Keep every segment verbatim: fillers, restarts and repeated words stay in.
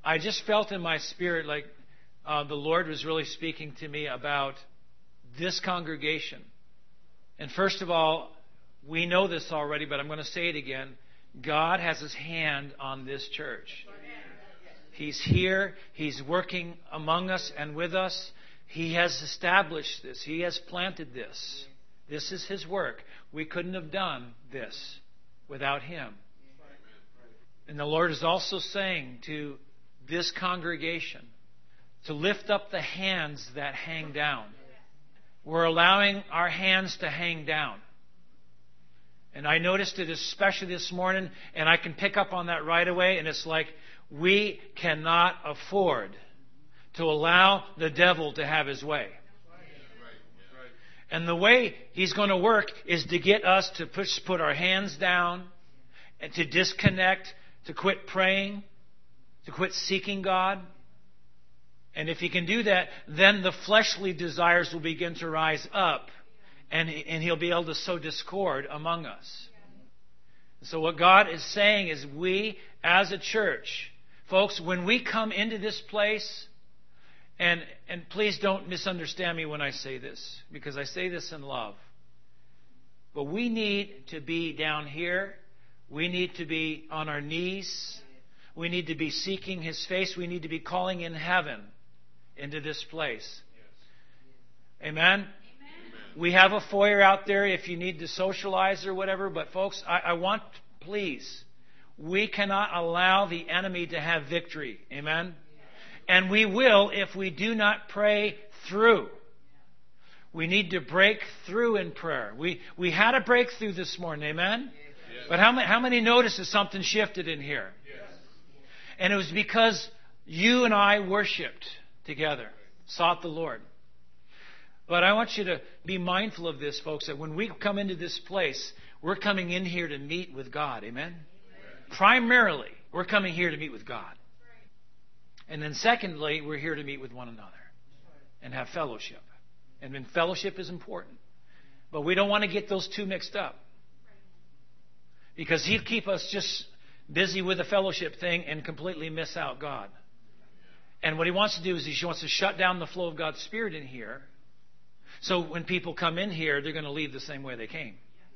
I just felt in my spirit like uh, the Lord was really speaking to me about this congregation. And first of all, we know this already, but I'm going to say it again. God has His hand on this church. He's here. He's working among us and with us. He has established this. He has planted this. This is His work. We couldn't have done this without Him. And the Lord is also saying to this congregation to lift up the hands that hang down. We're allowing our hands to hang down. And I noticed it especially this morning, and I can pick up on that right away, and it's like we cannot afford to allow the devil to have his way. And the way he's going to work is to get us to push, put our hands down and to disconnect, to quit praying, to quit seeking God. And if he can do that, then the fleshly desires will begin to rise up, and, and he'll be able to sow discord among us. So what God is saying is we, as a church, folks, when we come into this place, and, and please don't misunderstand me when I say this, because I say this in love, but we need to be down here. We need to be on our knees. We need to be seeking His face. We need to be calling in heaven into this place. Yes. Amen? Amen? We have a foyer out there if you need to socialize or whatever. But folks, I, I want, please, we cannot allow the enemy to have victory. Amen? Yes. And we will if we do not pray through. We need to break through in prayer. We we had a breakthrough this morning. Amen? Yes. But how many, how many noticed that something shifted in here? Yes. And it was because you and I worshipped together, sought the Lord. But I want you to be mindful of this, folks, that when we come into this place, we're coming in here to meet with God. Amen? Amen. Primarily, we're coming here to meet with God. And then secondly, we're here to meet with one another and have fellowship. And then fellowship is important. But we don't want to get those two mixed up. Because he'll keep us just busy with the fellowship thing and completely miss out God. And what he wants to do is he wants to shut down the flow of God's Spirit in here. So when people come in here, they're going to leave the same way they came.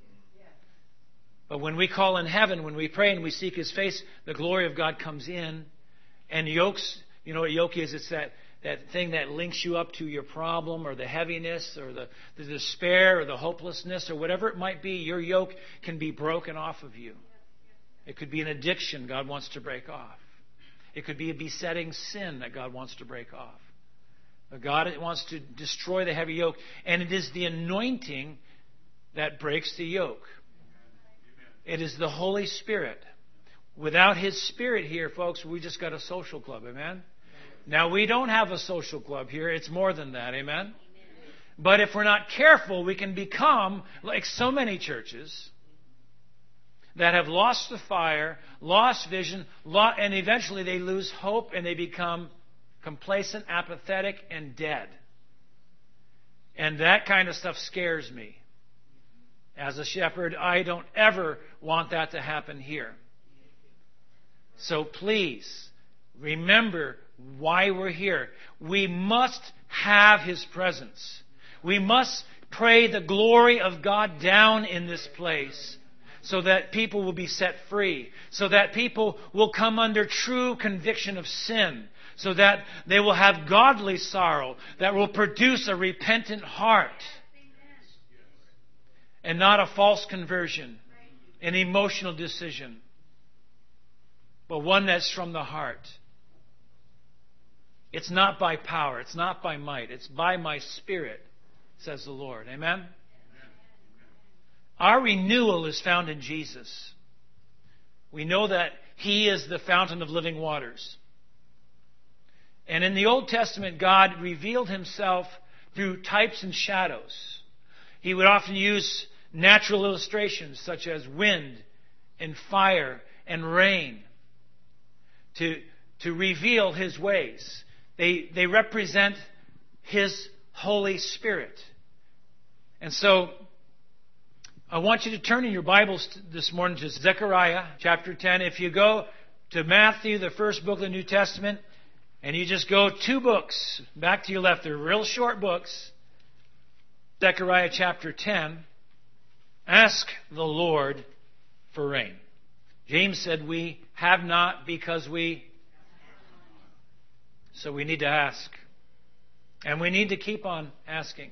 But when we call in heaven, when we pray and we seek His face, the glory of God comes in. And yokes, you know what yoke is? It's that, that thing that links you up to your problem or the heaviness or the, the despair or the hopelessness or whatever it might be. Your yoke can be broken off of you. It could be an addiction God wants to break off. It could be a besetting sin that God wants to break off. But God wants to destroy the heavy yoke. And it is the anointing that breaks the yoke. It is the Holy Spirit. Without His Spirit here, folks, we just got a social club. Amen? Now, we don't have a social club here. It's more than that. Amen? But if we're not careful, we can become like so many churches that have lost the fire, lost vision, and eventually they lose hope and they become complacent, apathetic, and dead. And that kind of stuff scares me. As a shepherd, I don't ever want that to happen here. So please, remember why we're here. We must have His presence. We must pray the glory of God down in this place, so that people will be set free, so that people will come under true conviction of sin, so that they will have godly sorrow that will produce a repentant heart and not a false conversion, an emotional decision, but one that's from the heart. It's not by power, it's not by might, it's by my Spirit, says the Lord. Amen? Our renewal is found in Jesus. We know that He is the fountain of living waters. And in the Old Testament, God revealed Himself through types and shadows. He would often use natural illustrations such as wind and fire and rain to, to reveal His ways. They, they represent His Holy Spirit. And so I want you to turn in your Bibles this morning to Zechariah chapter ten. If you go to Matthew, the first book of the New Testament, and you just go two books back to your left. They're real short books. Zechariah chapter ten. Ask the Lord for rain. James said we have not because we... So we need to ask. And we need to keep on asking.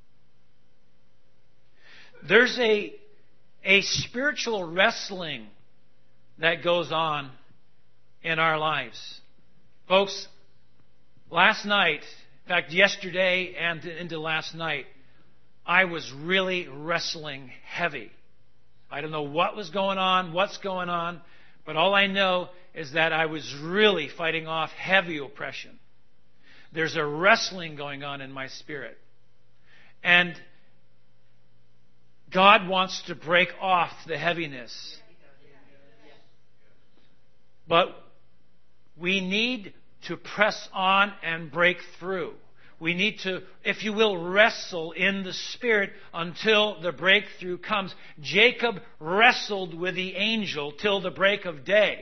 There's a, a spiritual wrestling that goes on in our lives. Folks, last night, in fact, yesterday and into last night, I was really wrestling heavy. I don't know what was going on, what's going on, but all I know is that I was really fighting off heavy oppression. There's a wrestling going on in my spirit. And God wants to break off the heaviness. But we need to press on and break through. We need to, if you will, wrestle in the Spirit until the breakthrough comes. Jacob wrestled with the angel till the break of day.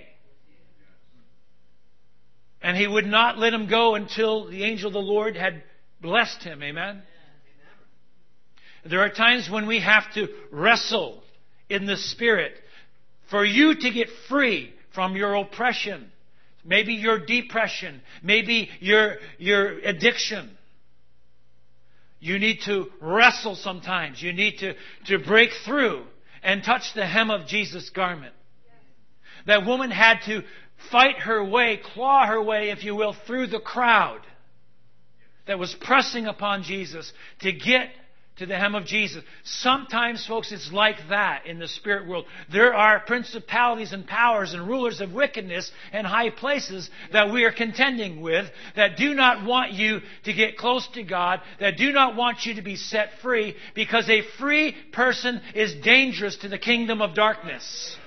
And he would not let him go until the angel of the Lord had blessed him. Amen? There are times when we have to wrestle in the Spirit for you to get free from your oppression. Maybe your depression. Maybe your, your addiction. You need to wrestle sometimes. You need to, to break through and touch the hem of Jesus' garment. That woman had to fight her way, claw her way, if you will, through the crowd that was pressing upon Jesus to get to the hem of Jesus. Sometimes, folks, it's like that in the spirit world. There are principalities and powers and rulers of wickedness and high places that we are contending with that do not want you to get close to God, that do not want you to be set free, because a free person is dangerous to the kingdom of darkness.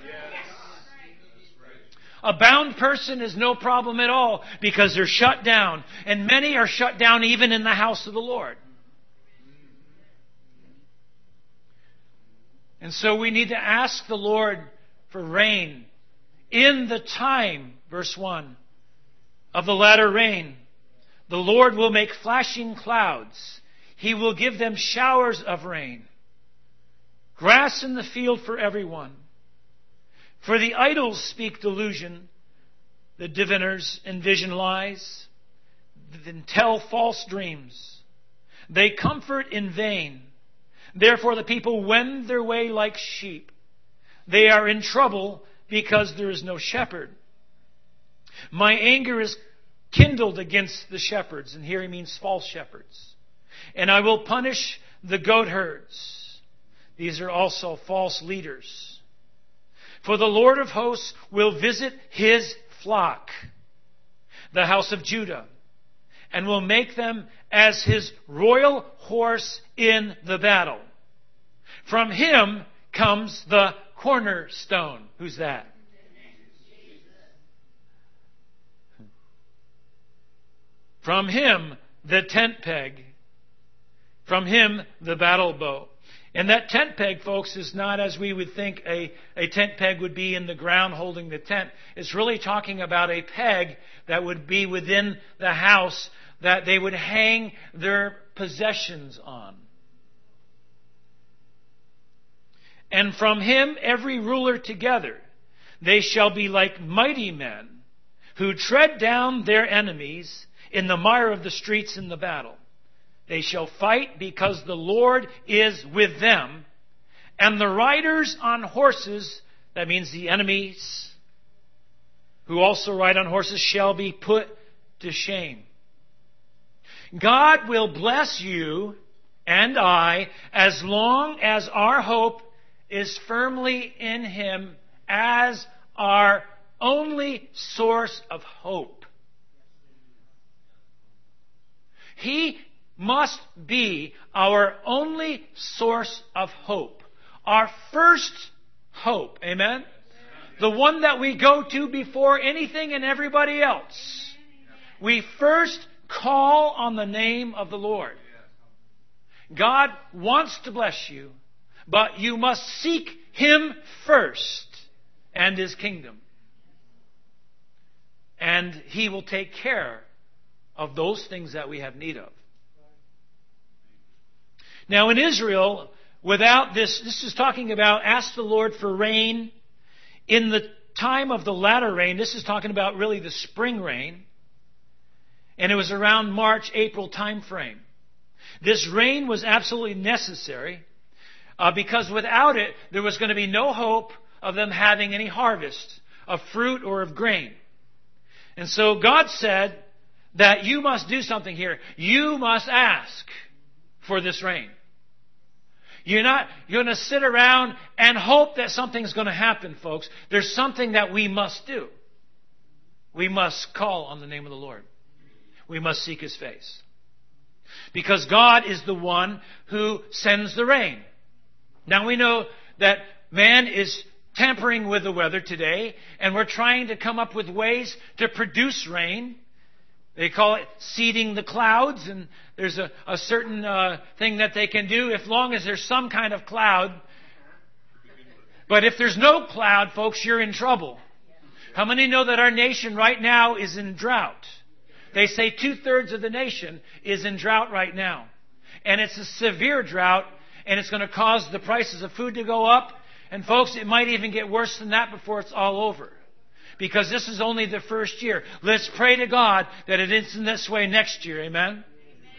A bound person is no problem at all because they're shut down. And many are shut down even in the house of the Lord. And so we need to ask the Lord for rain in the time, verse one, of the latter rain. The Lord will make flashing clouds. He will give them showers of rain. Grass in the field for everyone. For the idols speak delusion. The diviners envision lies. Then tell false dreams. They comfort in vain. Therefore the people wend their way like sheep. They are in trouble because there is no shepherd. My anger is kindled against the shepherds. And here he means false shepherds. And I will punish the goat herds. These are also false leaders. For the Lord of hosts will visit his flock, the house of Judah, and will make them as his royal horse in the battle. From him comes the cornerstone. Who's that? From him, the tent peg. From him, the battle bow. And that tent peg, folks, is not as we would think a, a tent peg would be in the ground holding the tent. It's really talking about a peg that would be within the house that they would hang their possessions on. And from him every ruler together. They shall be like mighty men who tread down their enemies in the mire of the streets in the battle. They shall fight because the Lord is with them. And the riders on horses, that means the enemies, who also ride on horses, shall be put to shame. God will bless you and I as long as our hope is firmly in him as our only source of hope. He must be our only source of hope. Our first hope. Amen? The one that we go to before anything and everybody else. We first call on the name of the Lord. God wants to bless you, but you must seek him first and his kingdom. And He will take care of those things that we have need of. Now in Israel, without this, this is talking about ask the Lord for rain in the time of the latter rain. This is talking about really the spring rain. And it was around March, April time frame. This rain was absolutely necessary uh, because without it, there was going to be no hope of them having any harvest of fruit or of grain. And so God said that you must do something here. You must ask for this rain. You're not you're going to sit around and hope that something's going to happen, folks. There's something that we must do. We must call on the name of the Lord. We must seek His face. Because God is the one who sends the rain. Now we know that man is tampering with the weather today, and we're trying to come up with ways to produce rain. They call it seeding the clouds, and there's a, a certain uh, thing that they can do as long as there's some kind of cloud. But if there's no cloud, folks, you're in trouble. How many know that our nation right now is in drought? They say two-thirds of the nation is in drought right now. And it's a severe drought, and it's going to cause the prices of food to go up. And folks, it might even get worse than that before it's all over. Because this is only the first year. Let's pray to God that it isn't this way next year. Amen? Amen.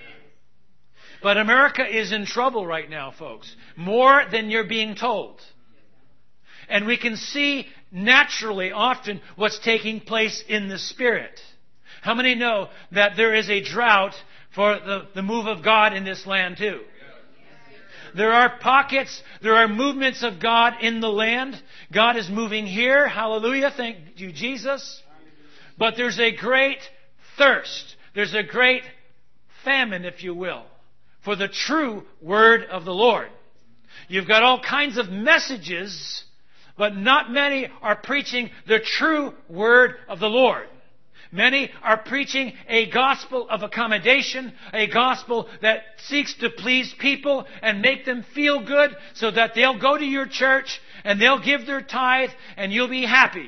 But America is in trouble right now, folks. More than you're being told. And we can see naturally often what's taking place in the Spirit. How many know that there is a drought for the, the move of God in this land too? There are pockets, there are movements of God in the land. God is moving here. Hallelujah. Thank you, Jesus. But there's a great thirst. There's a great famine, if you will, for the true word of the Lord. You've got all kinds of messages, but not many are preaching the true word of the Lord. Many are preaching a gospel of accommodation, a gospel that seeks to please people and make them feel good so that they'll go to your church and they'll give their tithe and you'll be happy.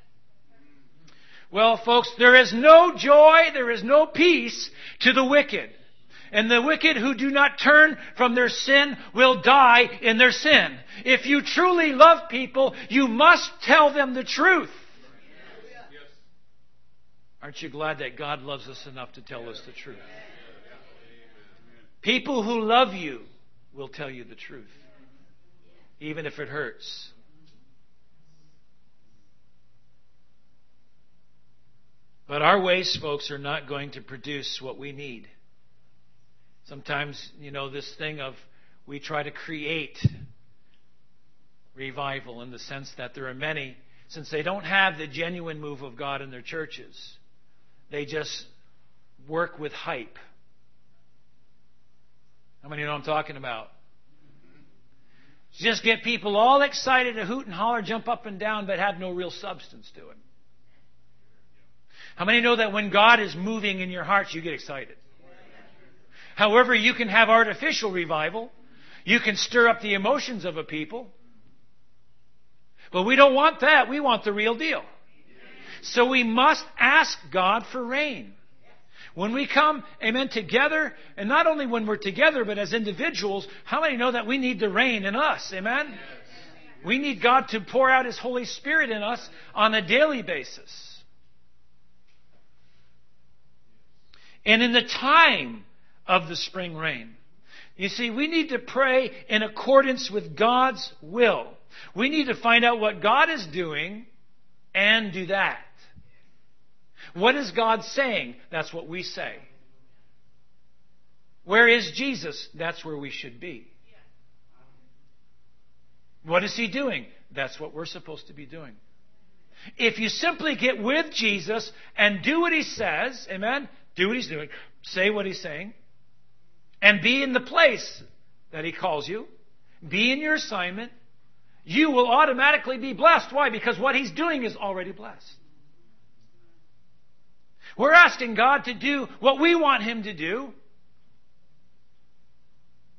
Well, folks, there is no joy, there is no peace to the wicked. And the wicked who do not turn from their sin will die in their sin. If you truly love people, you must tell them the truth. Aren't you glad that God loves us enough to tell us the truth? People who love you will tell you the truth, even if it hurts. But our ways, folks, are not going to produce what we need. Sometimes, you know, this thing of we try to create revival in the sense that there are many, since they don't have the genuine move of God in their churches, they just work with hype. How many know what I'm talking about? Just get people all excited to hoot and holler, jump up and down, but have no real substance to it. How many know that when God is moving in your hearts, you get excited? However, you can have artificial revival. You can stir up the emotions of a people. But we don't want that. We want the real deal. So we must ask God for rain. When we come, amen, together, and not only when we're together, but as individuals, how many know that we need the rain in us? Amen? Yes. We need God to pour out His Holy Spirit in us on a daily basis. And in the time of the spring rain, you see, we need to pray in accordance with God's will. We need to find out what God is doing and do that. What is God saying? That's what we say. Where is Jesus? That's where we should be. What is He doing? That's what we're supposed to be doing. If you simply get with Jesus and do what He says, amen, do what He's doing, say what He's saying, and be in the place that He calls you, be in your assignment, you will automatically be blessed. Why? Because what He's doing is already blessed. We're asking God to do what we want Him to do.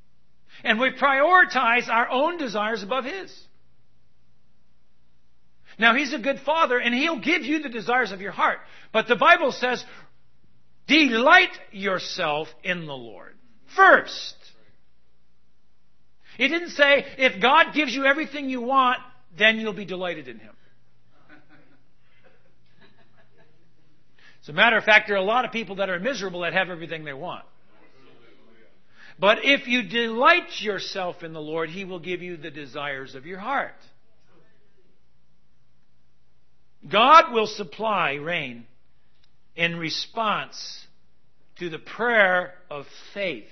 And we prioritize our own desires above His. Now, He's a good Father, and He'll give you the desires of your heart. But the Bible says, delight yourself in the Lord first. It didn't say, if God gives you everything you want, then you'll be delighted in Him. As a matter of fact, there are a lot of people that are miserable that have everything they want. But if you delight yourself in the Lord, He will give you the desires of your heart. God will supply rain in response to the prayer of faith.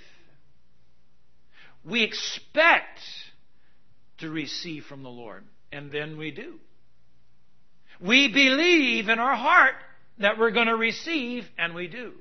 We expect to receive from the Lord, and then we do. We believe in our heart that we're going to receive, and we do.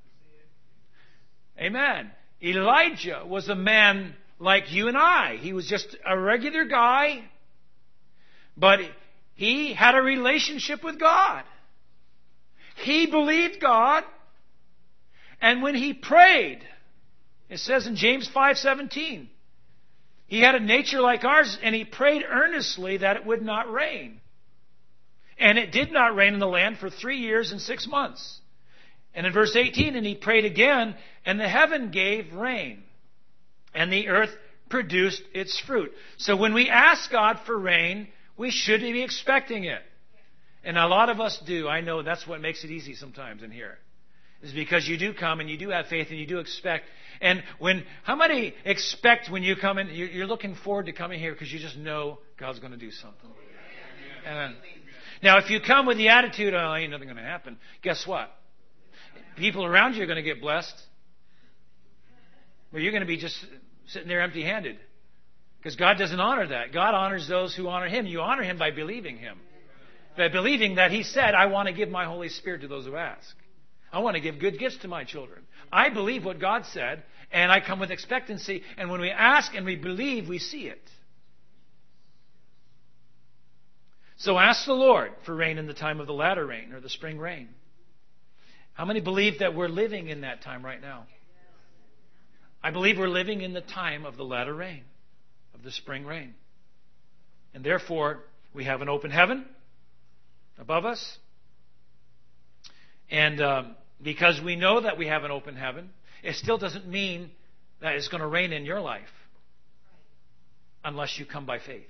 Amen. Elijah was a man like you and I. He was just a regular guy, but he had a relationship with God. He believed God, and when he prayed, it says in James five seventeen, he had a nature like ours, and he prayed earnestly that it would not rain. And it did not rain in the land for three years and six months. And in verse eighteen, and he prayed again, and the heaven gave rain, and the earth produced its fruit. So when we ask God for rain, we should be expecting it. And a lot of us do. I know that's what makes it easy sometimes in here. Is because you do come and you do have faith and you do expect. And when, how many expect when you come in, you're looking forward to coming here because you just know God's going to do something. Amen. Now, if you come with the attitude, oh, ain't nothing going to happen, guess what? People around you are going to get blessed. But you're going to be just sitting there empty-handed. Because God doesn't honor that. God honors those who honor Him. You honor Him by believing Him. By believing that He said, I want to give my Holy Spirit to those who ask. I want to give good gifts to my children. I believe what God said, and I come with expectancy. And when we ask and we believe, we see it. So ask the Lord for rain in the time of the latter rain or the spring rain. How many believe that we're living in that time right now? I believe we're living in the time of the latter rain, of the spring rain. And therefore, we have an open heaven above us. And um, because we know that we have an open heaven, it still doesn't mean that it's going to rain in your life unless you come by faith.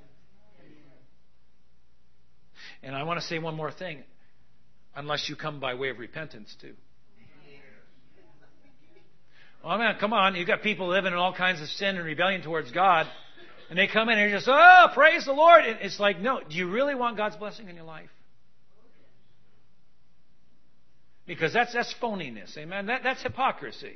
And I want to say one more thing. Unless you come by way of repentance, too. Well, man, come on. You've got people living in all kinds of sin and rebellion towards God. And they come in and you're just, oh, praise the Lord. And it's like, no, do you really want God's blessing in your life? Because that's that's phoniness. Amen. That, that's hypocrisy.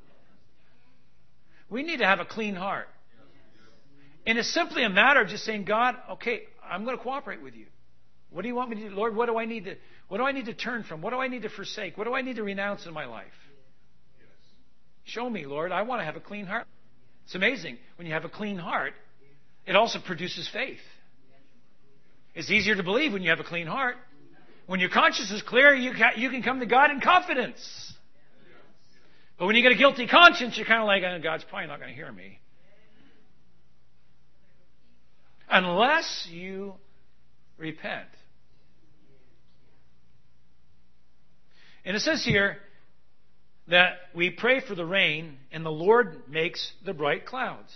We need to have a clean heart. And it's simply a matter of just saying, God, okay, I'm going to cooperate with you. What do you want me to do? Lord, what do I need to what do I need to turn from? What do I need to forsake? What do I need to renounce in my life? Show me, Lord. I want to have a clean heart. It's amazing. When you have a clean heart, it also produces faith. It's easier to believe when you have a clean heart. When your conscience is clear, you can, you can come to God in confidence. But when you get a guilty conscience, you're kind of like, oh, God's probably not going to hear me. Unless you repent. And it says here that we pray for the rain and the Lord makes the bright clouds.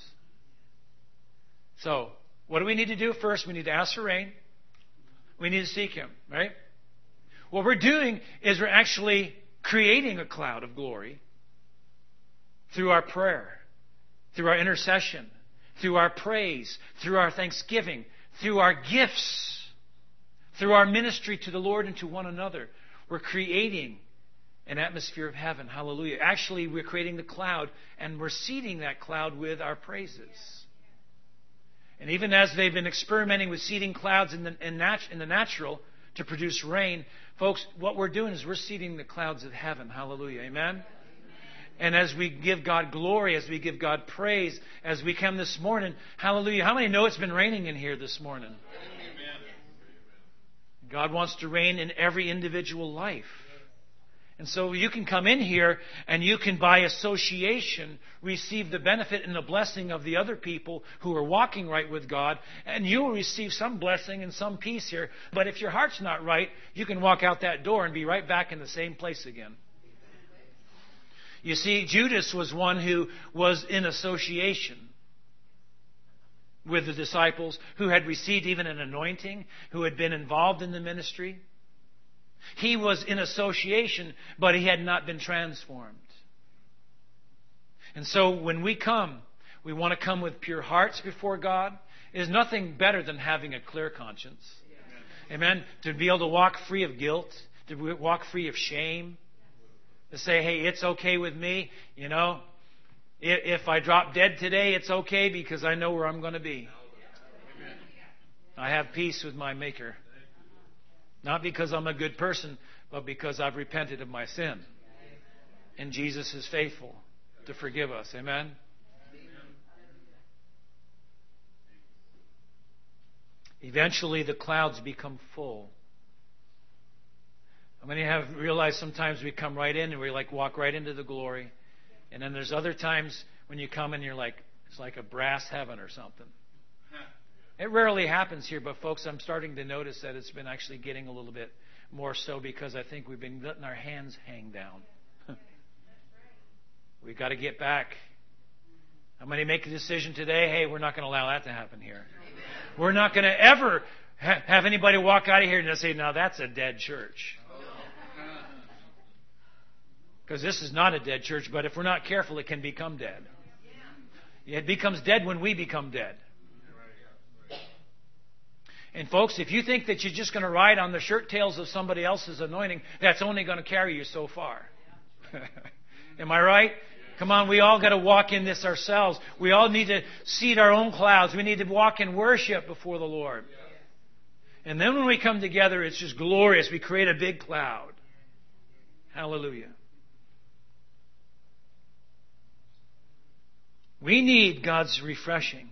So, what do we need to do first? We need to ask for rain. We need to seek Him, right? What we're doing is we're actually creating a cloud of glory through our prayer, through our intercession, through our praise, through our thanksgiving, through our gifts, through our ministry to the Lord and to one another. We're creating an atmosphere of heaven. Hallelujah. Actually, we're creating the cloud, and we're seeding that cloud with our praises. And even as they've been experimenting with seeding clouds in the, in nat- in the natural to produce rain, folks, what we're doing is we're seeding the clouds of heaven. Hallelujah. Amen? And as we give God glory, as we give God praise, as we come this morning, hallelujah. How many know it's been raining in here this morning? God wants to reign in every individual life. And so you can come in here and you can, by association, receive the benefit and the blessing of the other people who are walking right with God. And you will receive some blessing and some peace here. But if your heart's not right, you can walk out that door and be right back in the same place again. You see, Judas was one who was in association with the disciples, who had received even an anointing, who had been involved in the ministry. He was in association, but he had not been transformed. And so when we come, we want to come with pure hearts before God. There's nothing better than having a clear conscience. Amen. To be able to walk free of guilt, to walk free of shame, to say, hey, it's okay with me. You know, if I drop dead today, it's okay because I know where I'm going to be. I have peace with my Maker. Not because I'm a good person, but because I've repented of my sin. And Jesus is faithful to forgive us. Amen? Eventually the clouds become full. How many have realized sometimes we come right in and we like walk right into the glory? And then there's other times when you come and you're like, it's like a brass heaven or something. It rarely happens here, but folks, I'm starting to notice that it's been actually getting a little bit more so because I think we've been letting our hands hang down. We've got to get back. I'm going to make a decision today, hey, we're not going to allow that to happen here. Amen. We're not going to ever ha- have anybody walk out of here and say, now that's a dead church. Because this is not a dead church, but if we're not careful, it can become dead. It becomes dead when we become dead. And folks, if you think that you're just going to ride on the shirt tails of somebody else's anointing, that's only going to carry you so far. Am I right? Come on, we all got to walk in this ourselves. We all need to seed our own clouds. We need to walk in worship before the Lord. And then when we come together, it's just glorious. We create a big cloud. Hallelujah. We need God's refreshing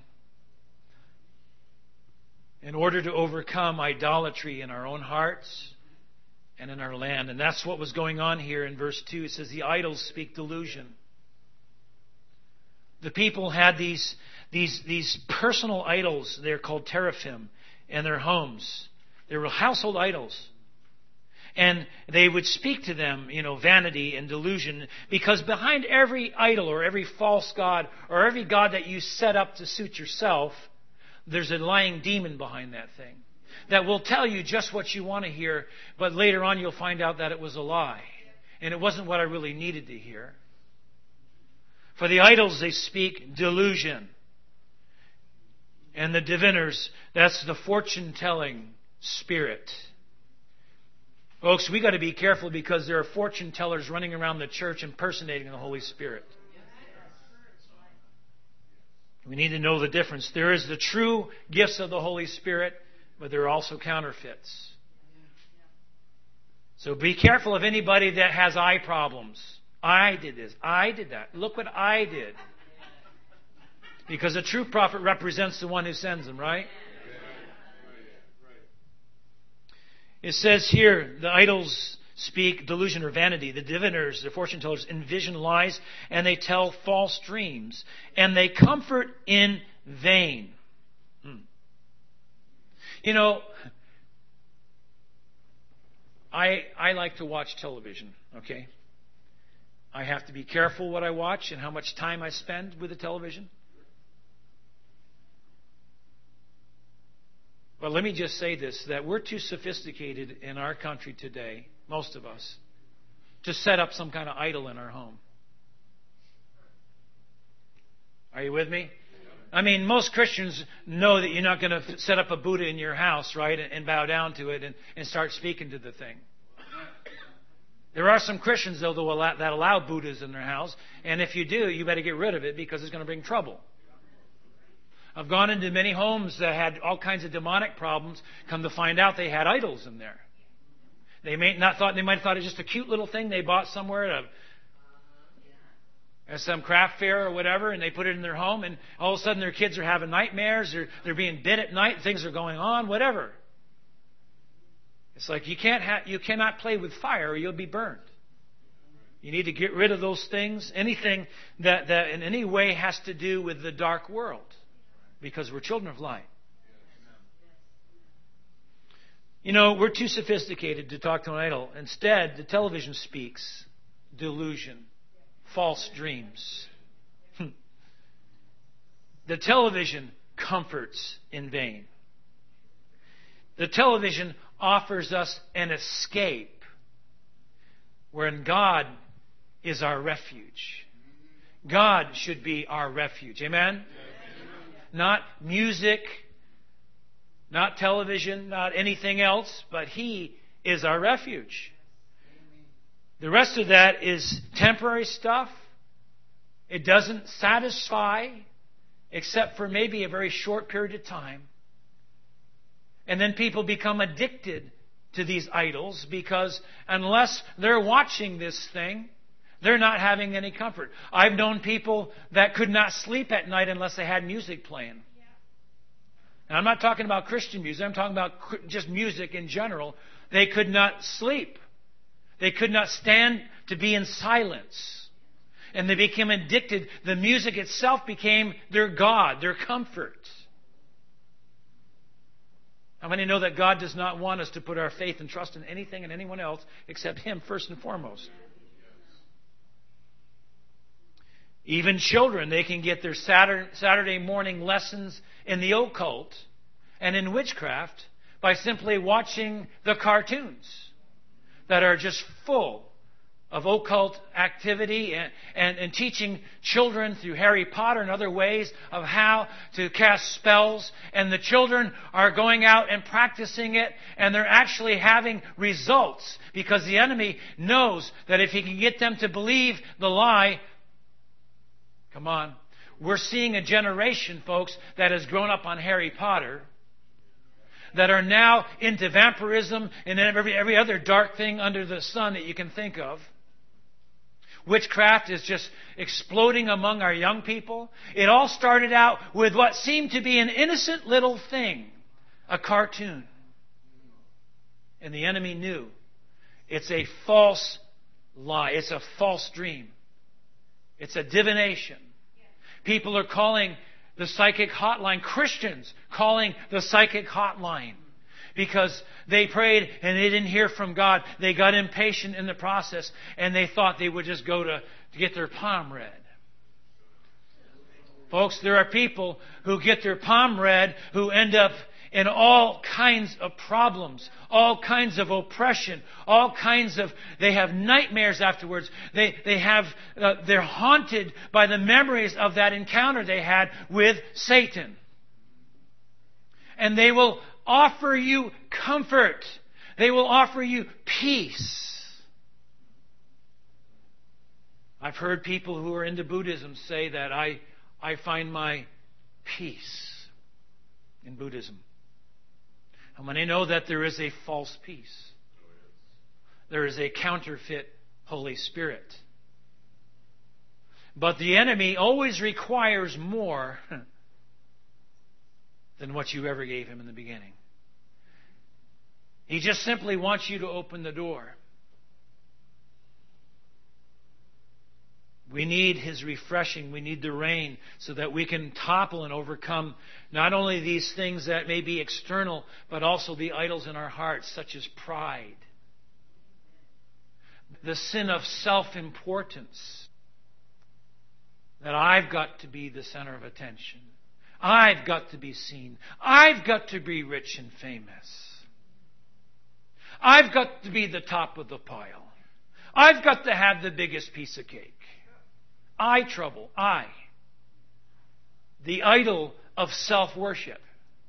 in order to overcome idolatry in our own hearts and in our land. And that's what was going on here in verse two. It says, the idols speak delusion. The people had these, these, these personal idols. They're called teraphim in their homes. They were household idols. And they would speak to them, you know, vanity and delusion. Because behind every idol or every false god or every god that you set up to suit yourself, there's a lying demon behind that thing that will tell you just what you want to hear, but later on you'll find out that it was a lie. And it wasn't what I really needed to hear. For the idols, they speak delusion. And the diviners, that's the fortune-telling spirit. Folks, we got to be careful because there are fortune tellers running around the church impersonating the Holy Spirit. We need to know the difference. There is the true gifts of the Holy Spirit, but there are also counterfeits. So be careful of anybody that has eye problems. I did this. I did that. Look what I did. Because a true prophet represents the one who sends them, right? It says here, the idols speak delusion or vanity. The diviners, the fortune tellers, envision lies, and they tell false dreams, and they comfort in vain. Hmm. You know, I I like to watch television, okay? I have to be careful what I watch and how much time I spend with the television. But let me just say this, that we're too sophisticated in our country today, most of us, to set up some kind of idol in our home. Are you with me? I mean, most Christians know that you're not going to set up a Buddha in your house, right, and bow down to it and, and start speaking to the thing. There are some Christians, though, that allow, that allow Buddhas in their house, and if you do, you better get rid of it because it's going to bring trouble. I've gone into many homes that had all kinds of demonic problems. Come to find out, they had idols in there. They may not thought they might have thought it was just a cute little thing they bought somewhere at, a, at some craft fair or whatever, and they put it in their home, and all of a sudden their kids are having nightmares, they're they're being bit at night, things are going on, whatever. It's like you can't ha- you cannot play with fire or you'll be burned. You need to get rid of those things, anything that, that in any way has to do with the dark world, because we're children of light. You know, we're too sophisticated to talk to an idol. Instead, the television speaks delusion, false dreams. The television comforts in vain. The television offers us an escape wherein God is our refuge. God should be our refuge. Amen? Not music, not television, not anything else, but He is our refuge. The rest of that is temporary stuff. It doesn't satisfy except for maybe a very short period of time. And then people become addicted to these idols because unless they're watching this thing, they're not having any comfort. I've known people that could not sleep at night unless they had music playing. And I'm not talking about Christian music. I'm talking about just music in general. They could not sleep. They could not stand to be in silence. And they became addicted. The music itself became their God, their comfort. How many know that God does not want us to put our faith and trust in anything and anyone else except Him first and foremost? Even children, they can get their Saturday morning lessons in the occult and in witchcraft by simply watching the cartoons that are just full of occult activity and, and, and teaching children through Harry Potter and other ways of how to cast spells. And the children are going out and practicing it, and they're actually having results because the enemy knows that if he can get them to believe the lie, come on, we're seeing a generation, folks, that has grown up on Harry Potter, that are now into vampirism and every, every other dark thing under the sun that you can think of. Witchcraft is just exploding among our young people. It all started out with what seemed to be an innocent little thing, a cartoon. And the enemy knew it's a false lie. It's a false dream. It's a divination. People are calling the psychic hotline, Christians calling the psychic hotline, because they prayed and they didn't hear from God. They got impatient in the process and they thought they would just go to, to get their palm read. Folks, there are people who get their palm read who end up in all kinds of problems, all kinds of oppression, all kinds of, they have nightmares afterwards. They, they have, uh, they're haunted by the memories of that encounter they had with Satan. And they will offer you comfort. They will offer you peace. I've heard people who are into Buddhism say that I, I find my peace in Buddhism. And when they know that there is a false peace, there is a counterfeit Holy Spirit. But the enemy always requires more than what you ever gave him in the beginning. He just simply wants you to open the door. We need His refreshing. We need the rain so that we can topple and overcome not only these things that may be external, but also the idols in our hearts, such as pride. The sin of self-importance. That I've got to be the center of attention. I've got to be seen. I've got to be rich and famous. I've got to be the top of the pile. I've got to have the biggest piece of cake. I trouble, I. The idol of self-worship.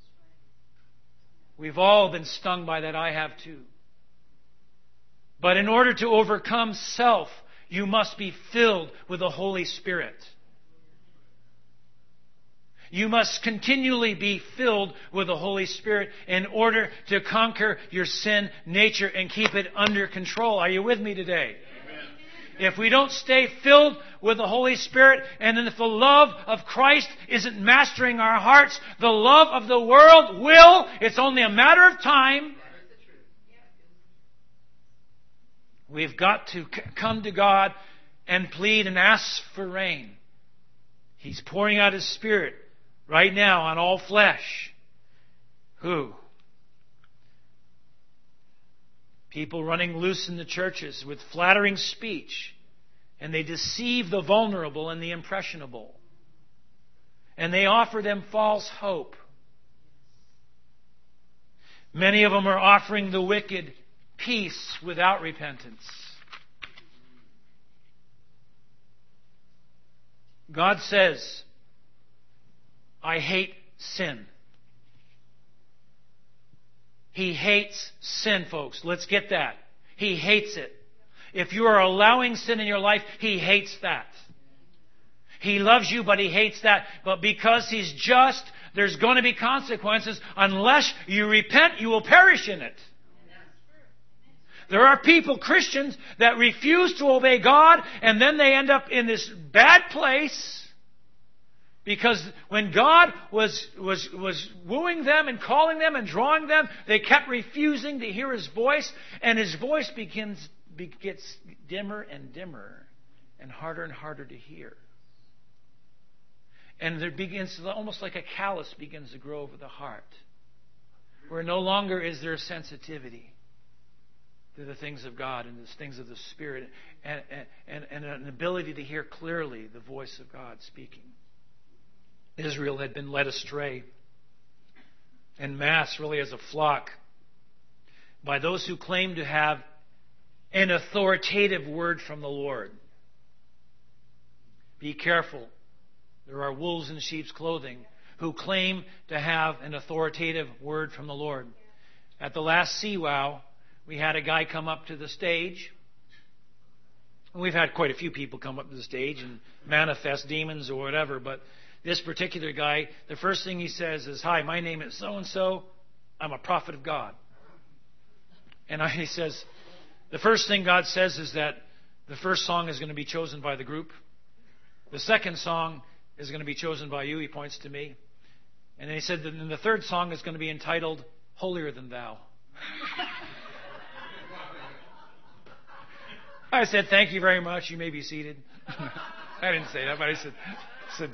We've all been stung by that. I have too. But in order to overcome self, you must be filled with the Holy Spirit. You must continually be filled with the Holy Spirit in order to conquer your sin nature and keep it under control. Are you with me today? If we don't stay filled with the Holy Spirit, and if the love of Christ isn't mastering our hearts, the love of the world will. It's only a matter of time. We've got to c- come to God and plead and ask for rain. He's pouring out His Spirit right now on all flesh. Who? People running loose in the churches with flattering speech, and they deceive the vulnerable and the impressionable. And they offer them false hope. Many of them are offering the wicked peace without repentance. God says, I hate sin. He hates sin, folks. Let's get that. He hates it. If you are allowing sin in your life, He hates that. He loves you, but He hates that. But because He's just, there's going to be consequences. Unless you repent, you will perish in it. There are people, Christians, that refuse to obey God, and then they end up in this bad place. Because when God was, was, was wooing them and calling them and drawing them, they kept refusing to hear His voice, and His voice begins, be, gets dimmer and dimmer and harder and harder to hear. And there begins, almost like a callus begins to grow over the heart, where no longer is there sensitivity to the things of God and the things of the Spirit, and, and, and an ability to hear clearly the voice of God speaking. Israel had been led astray en masse, really as a flock, by those who claimed to have an authoritative word from the Lord. Be careful. There are wolves in sheep's clothing who claim to have an authoritative word from the Lord. At the last C WOW, we had a guy come up to the stage. We've had quite a few people come up to the stage and manifest demons or whatever, but this particular guy, the first thing he says is, hi, my name is so-and-so. I'm a prophet of God. And I, he says, the first thing God says is that the first song is going to be chosen by the group. The second song is going to be chosen by you. He points to me. And then he said that the third song is going to be entitled, Holier Than Thou. I said, thank you very much. You may be seated. I didn't say that, but I said, said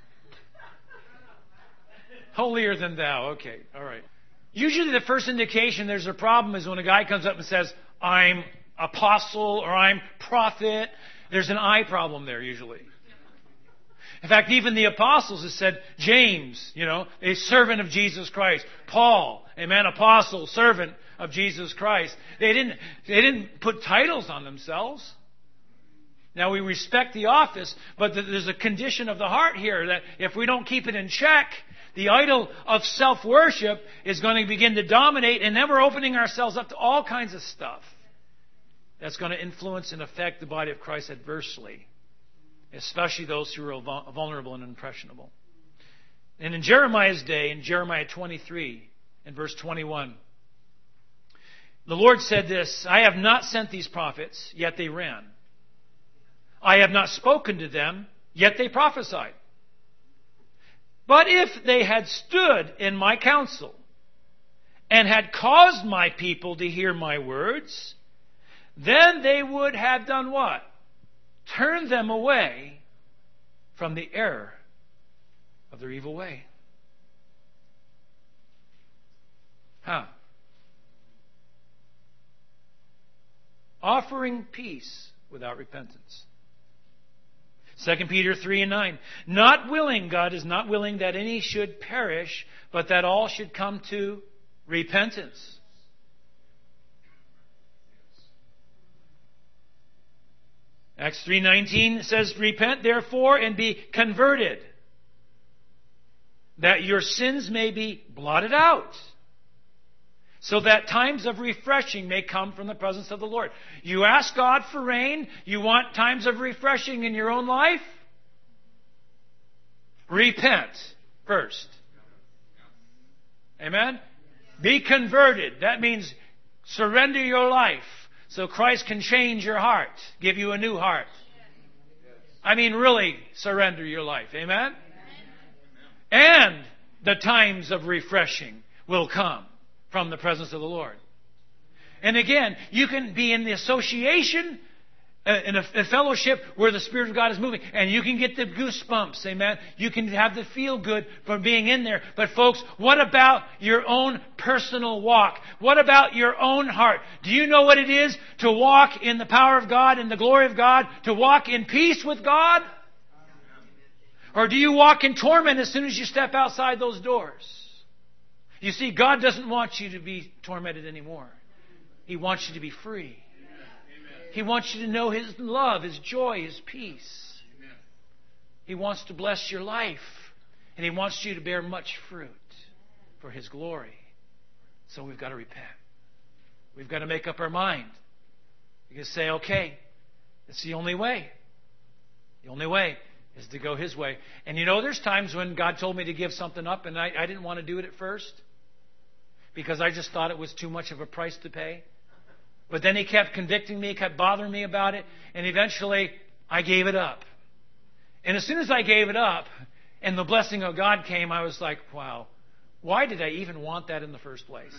Holier Than Thou. Okay, all right. Usually the first indication there's a problem is when a guy comes up and says, I'm apostle or I'm prophet. There's an I problem there usually. In fact, even the apostles have said, James, you know, a servant of Jesus Christ. Paul, amen, apostle, servant of Jesus Christ. They didn't, they didn't put titles on themselves. Now, we respect the office, but there's a condition of the heart here that if we don't keep it in check, the idol of self-worship is going to begin to dominate, and then we're opening ourselves up to all kinds of stuff that's going to influence and affect the body of Christ adversely, especially those who are vulnerable and impressionable. And in Jeremiah's day, in Jeremiah twenty-three, in verse twenty-one, the Lord said this, I have not sent these prophets, yet they ran. I have not spoken to them, yet they prophesied. But if they had stood in my counsel and had caused my people to hear my words, then they would have done what? Turned them away from the error of their evil way. Huh. Offering peace without repentance. Second Peter three and nine. Not willing, God is not willing that any should perish, but that all should come to repentance. Acts three nineteen says, repent therefore and be converted, that your sins may be blotted out, so that times of refreshing may come from the presence of the Lord. You ask God for rain. You want times of refreshing in your own life? Repent first. Amen? Be converted. That means surrender your life so Christ can change your heart, give you a new heart. I mean, really surrender your life. Amen? And the times of refreshing will come from the presence of the Lord. And again, you can be in the association, uh, in a, a fellowship where the Spirit of God is moving. And you can get the goosebumps, amen. You can have the feel good from being in there. But folks, what about your own personal walk? What about your own heart? Do you know what it is to walk in the power of God, in the glory of God, to walk in peace with God? Or do you walk in torment as soon as you step outside those doors? You see, God doesn't want you to be tormented anymore. He wants you to be free. He wants you to know His love, His joy, His peace. He wants to bless your life. And He wants you to bear much fruit for His glory. So we've got to repent. We've got to make up our mind. You can say, okay, it's the only way. The only way is to go His way. And you know, there's times when God told me to give something up and I, I didn't want to do it at first because I just thought it was too much of a price to pay. But then He kept convicting me, kept bothering me about it, and eventually I gave it up. And as soon as I gave it up and the blessing of God came, I was like, wow, why did I even want that in the first place?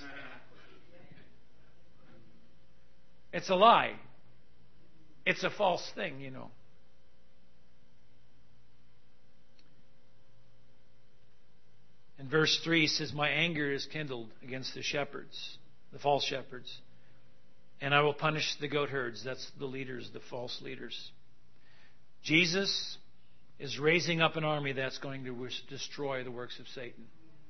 It's a lie. It's a false thing, you know. In verse three, it says, my anger is kindled against the shepherds, the false shepherds, and I will punish the goat herds. That's the leaders, the false leaders. Jesus is raising up an army that's going to destroy the works of Satan.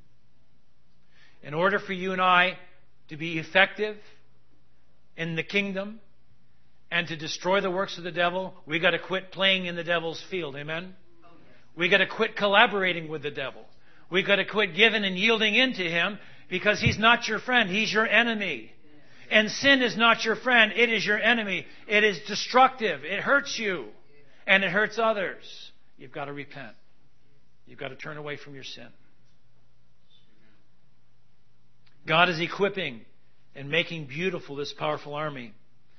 In order for you and I to be effective in the kingdom and to destroy the works of the devil, we got to quit playing in the devil's field. Amen? We got to quit collaborating with the devil. We've got to quit giving and yielding into him because he's not your friend. He's your enemy. And sin is not your friend. It is your enemy. It is destructive. It hurts you. And it hurts others. You've got to repent. You've got to turn away from your sin. God is equipping and making beautiful this powerful army.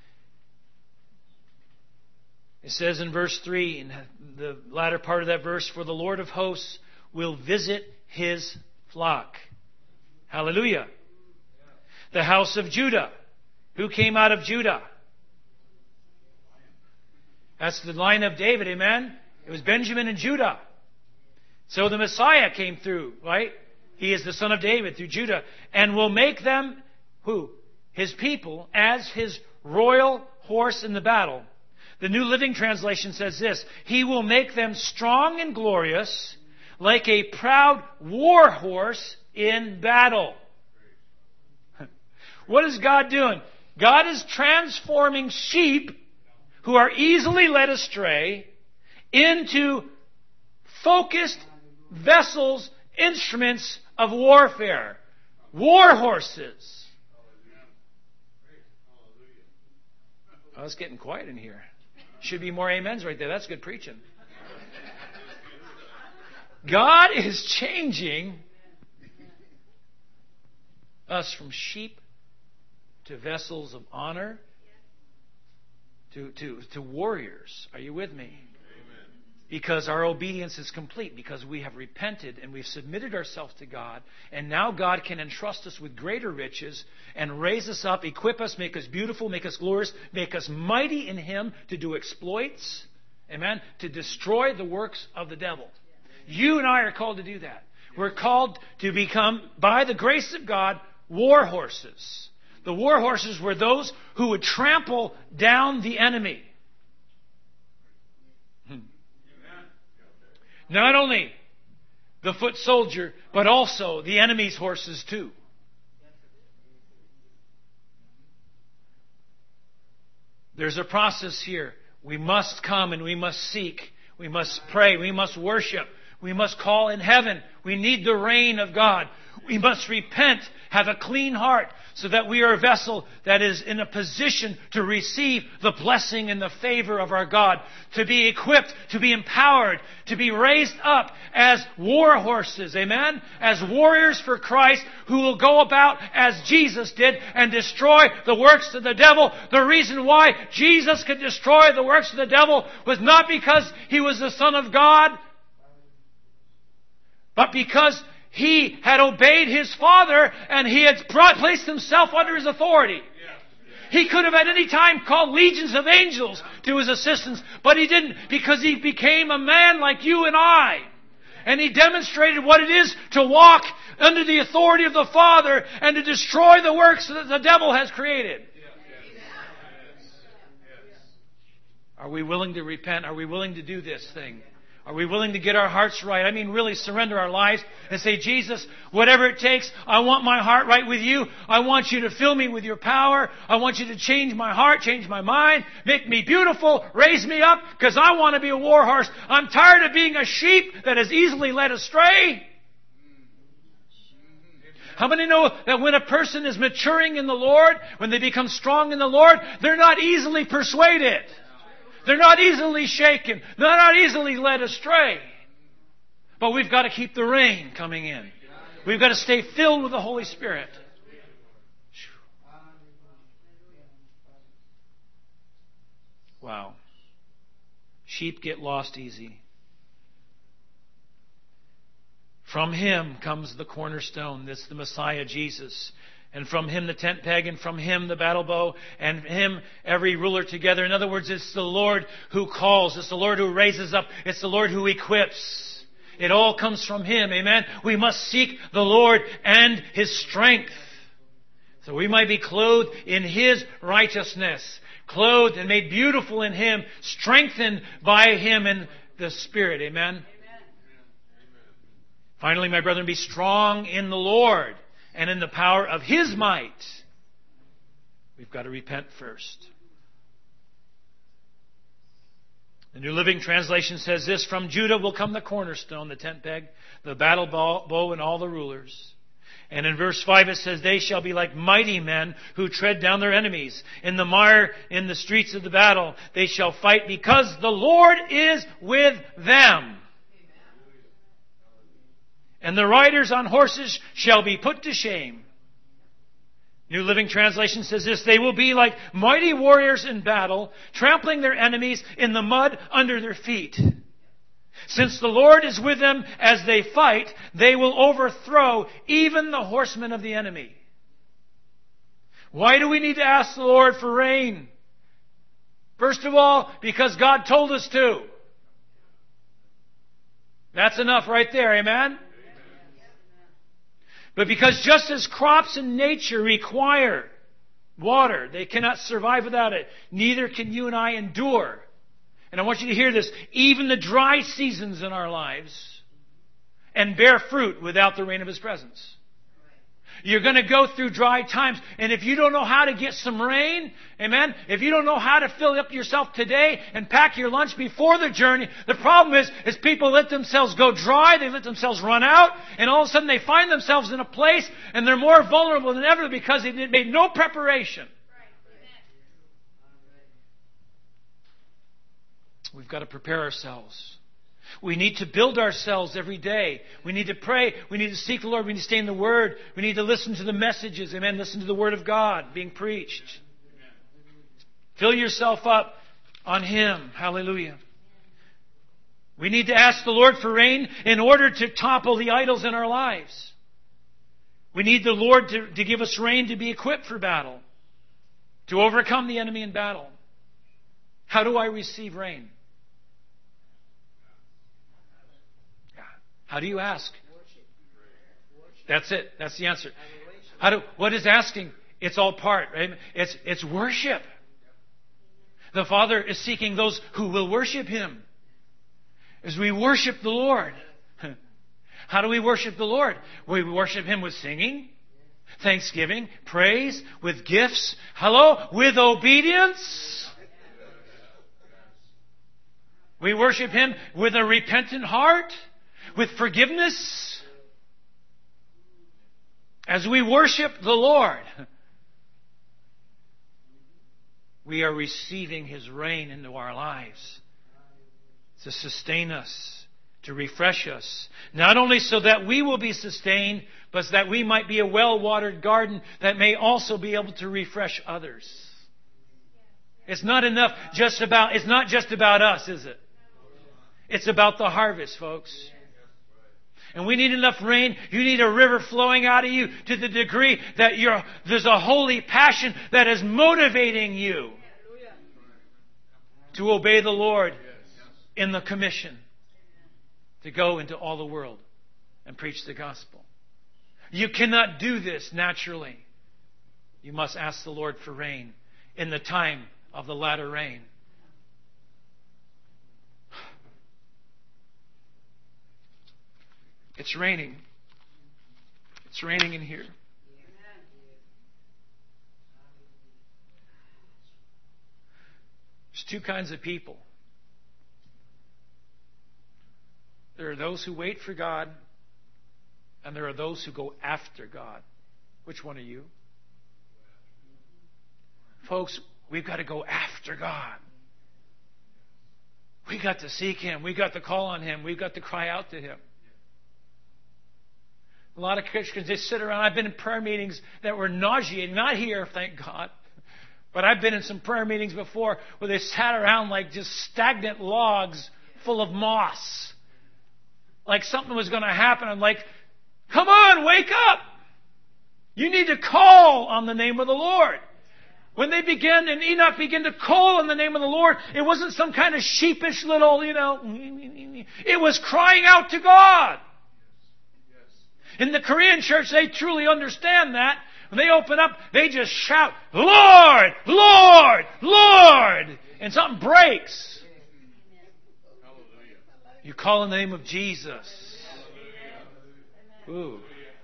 It says in verse three, in the latter part of that verse, for the Lord of hosts will visit His flock. Hallelujah. The house of Judah. Who came out of Judah? That's the line of David, amen? It was Benjamin and Judah. So the Messiah came through, right? He is the son of David through Judah. And will make them, who? His people, as His royal horse in the battle. The New Living Translation says this, He will make them strong and glorious, like a proud war horse in battle. What is God doing? God is transforming sheep who are easily led astray into focused vessels, instruments of warfare. War horses. Oh, it's getting quiet in here. Should be more amens right there. That's good preaching. God is changing us from sheep to vessels of honor, to, to, to warriors. Are you with me? Amen. Because our obedience is complete, because we have repented and we've submitted ourselves to God, and now God can entrust us with greater riches and raise us up, equip us, make us beautiful, make us glorious, make us mighty in Him to do exploits, amen, to destroy the works of the devil. You and I are called to do that. We're called to become, by the grace of God, war horses. The war horses were those who would trample down the enemy. Hmm. Not only the foot soldier, but also the enemy's horses too. There's a process here. We must come and we must seek. We must pray. We must worship. We must call in heaven. We need the rain of God. We must repent, have a clean heart, so that we are a vessel that is in a position to receive the blessing and the favor of our God, to be equipped, to be empowered, to be raised up as war horses, amen? As warriors for Christ who will go about as Jesus did and destroy the works of the devil. The reason why Jesus could destroy the works of the devil was not because He was the Son of God, but because He had obeyed His Father and He had brought, placed Himself under His authority. He could have at any time called legions of angels to His assistance, but He didn't, because He became a man like you and I. And He demonstrated what it is to walk under the authority of the Father and to destroy the works that the devil has created. Are we willing to repent? Are we willing to do this thing? Are we willing to get our hearts right? I mean, really surrender our lives and say, Jesus, whatever it takes, I want my heart right with You. I want You to fill me with Your power. I want You to change my heart, change my mind, make me beautiful, raise me up, because I want to be a war horse. I'm tired of being a sheep that is easily led astray. How many know that when a person is maturing in the Lord, when they become strong in the Lord, they're not easily persuaded? They're not easily shaken. They're not easily led astray. But we've got to keep the rain coming in. We've got to stay filled with the Holy Spirit. Wow. Sheep get lost easy. From Him comes the cornerstone. That's the Messiah, Jesus. And from Him the tent peg, and from Him the battle bow, and Him every ruler together. In other words, it's the Lord who calls. It's the Lord who raises up. It's the Lord who equips. It all comes from Him. Amen? We must seek the Lord and His strength, so we might be clothed in His righteousness. Clothed and made beautiful in Him. Strengthened by Him in the Spirit. Amen? Finally, my brethren, be strong in the Lord and in the power of His might. We've got to repent first. The New Living Translation says this: from Judah will come the cornerstone, the tent peg, the battle bow, and all the rulers. And in verse five it says, they shall be like mighty men who tread down their enemies. In the mire, in the streets of the battle, they shall fight, because the Lord is with them. And the riders on horses shall be put to shame. New Living Translation says this: they will be like mighty warriors in battle, trampling their enemies in the mud under their feet. Since the Lord is with them as they fight, they will overthrow even the horsemen of the enemy. Why do we need to ask the Lord for rain? First of all, because God told us to. That's enough right there, amen? But because just as crops in nature require water, they cannot survive without it, neither can you and I endure. And I want you to hear this: even the dry seasons in our lives and bear fruit without the rain of His presence. You're going to go through dry times. And if you don't know how to get some rain, amen, if you don't know how to fill up yourself today and pack your lunch before the journey, the problem is, is people let themselves go dry, they let themselves run out, and all of a sudden they find themselves in a place and they're more vulnerable than ever because they made no preparation. We've got to prepare ourselves. We need to build ourselves every day. We need to pray. We need to seek the Lord. We need to stay in the Word. We need to listen to the messages. Amen. Listen to the Word of God being preached. Fill yourself up on Him. Hallelujah. We need to ask the Lord for rain in order to topple the idols in our lives. We need the Lord to, to give us rain to be equipped for battle, to overcome the enemy in battle. How do I receive rain? How do you ask? That's it. That's the answer. How do, what is asking? It's all part, right? It's, it's worship. The Father is seeking those who will worship Him. As we worship the Lord. How do we worship the Lord? We worship Him with singing, thanksgiving, praise, with gifts. Hello? With obedience. We worship Him with a repentant heart. With forgiveness. As we worship the Lord, we are receiving His rain into our lives to sustain us, to refresh us. Not only so that we will be sustained, but that we might be a well-watered garden that may also be able to refresh others. It's not enough just about, it's not just about us, is it? It's about the harvest, folks. And we need enough rain. You need a river flowing out of you to the degree that you're, there's a holy passion that is motivating you to obey the Lord in the commission to go into all the world and preach the gospel. You cannot do this naturally. You must ask the Lord for rain in the time of the latter rain. It's raining. It's raining in here. There's two kinds of people. There are those who wait for God, and there are those who go after God. Which one are you? Folks, we've got to go after God. We've got to seek Him. We've got to call on Him. We've got to cry out to Him. A lot of Christians, they sit around. I've been in prayer meetings that were nauseating. Not here, thank God. But I've been in some prayer meetings before where they sat around like just stagnant logs full of moss. Like something was going to happen. I'm like, come on, wake up. You need to call on the name of the Lord. When they began, and Enoch began to call on the name of the Lord, it wasn't some kind of sheepish little, you know, it was crying out to God. In the Korean church, they truly understand that. When they open up, they just shout, Lord, Lord, Lord. And something breaks. You call in the name of Jesus. Ooh.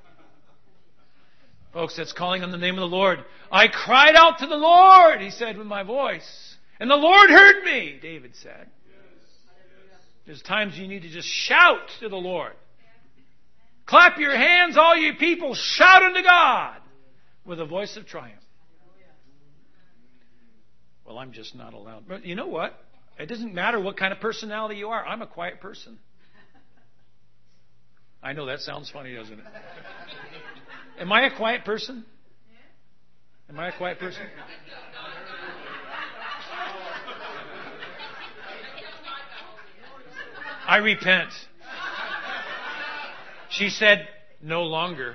Folks, that's calling on the name of the Lord. I cried out to the Lord, he said, with my voice. And the Lord heard me, David said. There's times you need to just shout to the Lord. Clap your hands, all you people. Shout unto God with a voice of triumph. Well, I'm just not allowed. But you know what? It doesn't matter what kind of personality you are. I'm a quiet person. I know that sounds funny, doesn't it? Am I a quiet person? Am I a quiet person? I repent. She said, no longer.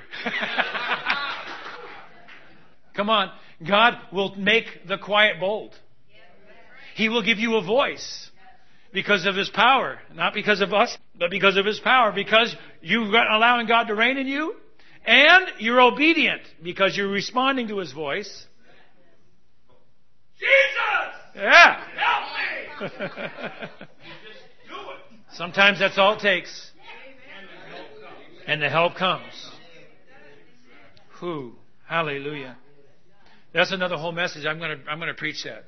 Come on. God will make the quiet bold. He will give you a voice because of His power. Not because of us, but because of His power. Because you're allowing God to reign in you. And you're obedient because you're responding to His voice. Jesus! Yeah. Help me! Sometimes that's all it takes. And the help comes. Whew. Hallelujah. That's another whole message. I'm going to I'm going to preach that.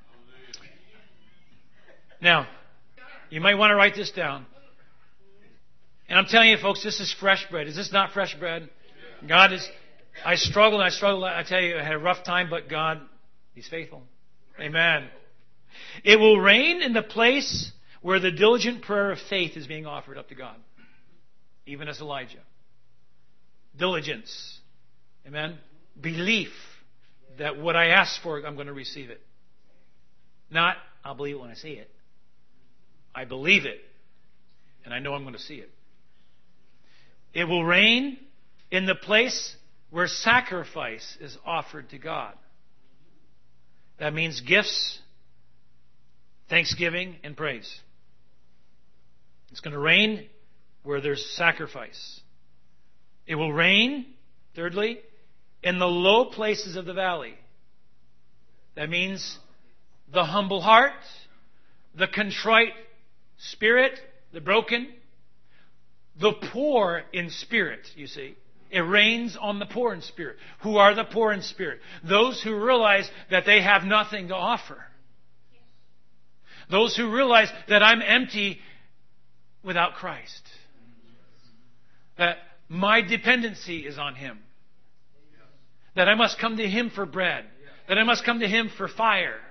Now, you might want to write this down. And I'm telling you, folks, this is fresh bread. Is this not fresh bread? God is... I struggled, I struggled. I tell you, I had a rough time, but God, He's faithful. Amen. It will rain in the place where the diligent prayer of faith is being offered up to God. Even as Elijah. Diligence. Amen. Belief that what I ask for, I'm going to receive it. Not, I'll believe it when I see it. I believe it. And I know I'm going to see it. It will rain in the place where sacrifice is offered to God. That means gifts, thanksgiving, and praise. It's going to rain where there's sacrifice. It will rain, thirdly, in the low places of the valley. That means the humble heart, the contrite spirit, the broken, the poor in spirit, you see. It rains on the poor in spirit. Who are the poor in spirit? Those who realize that they have nothing to offer. Those who realize that I'm empty without Christ. That my dependency is on Him. That I must come to Him for bread. That I must come to Him for fire.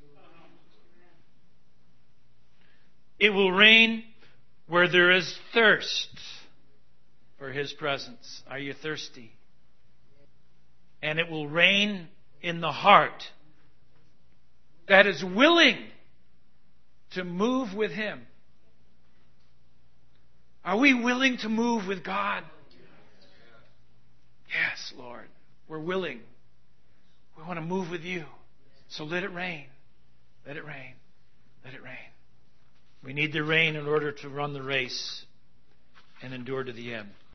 It will rain where there is thirst for His presence. Are you thirsty? And it will rain in the heart that is willing to move with Him. Are we willing to move with God? Yes, Lord. We're willing. We want to move with you. So let it rain. Let it rain. Let it rain. We need the rain in order to run the race and endure to the end.